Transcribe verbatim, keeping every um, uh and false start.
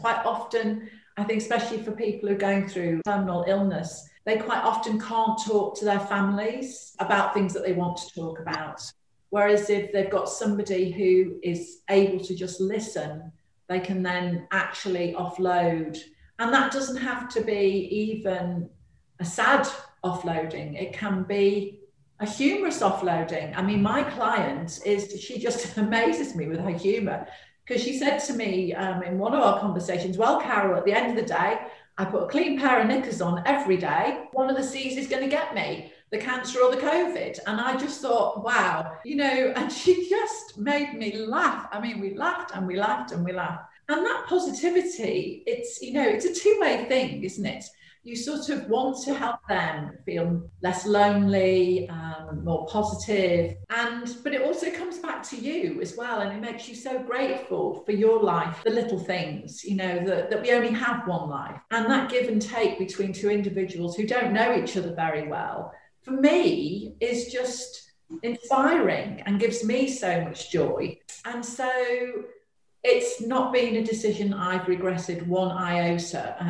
Quite often, I think especially for people who are going through terminal illness, they quite often can't talk to their families about things that they want to talk about. Whereas if they've got somebody who is able to just listen, they can then actually offload. And that doesn't have to be even a sad offloading. It can be a humorous offloading. I mean, my client is, she just amazes me with her humor, because she said to me um, in one of our conversations, well, Carol, at the end of the day, I put a clean pair of knickers on every day. One of the C's is going to get me, the cancer or the COVID. And I just thought, wow, you know, and she just made me laugh. I mean, we laughed and we laughed and we laughed. And that positivity, it's, you know, it's a two-way thing, isn't it? You sort of want to help them feel less lonely, um, more positive, and but it also comes back to you as well, and it makes you so grateful for your life, the little things, you know, that, that we only have one life. And that give and take between two individuals who don't know each other very well, for me, is just inspiring and gives me so much joy. And so it's not been a decision I've regretted one iota.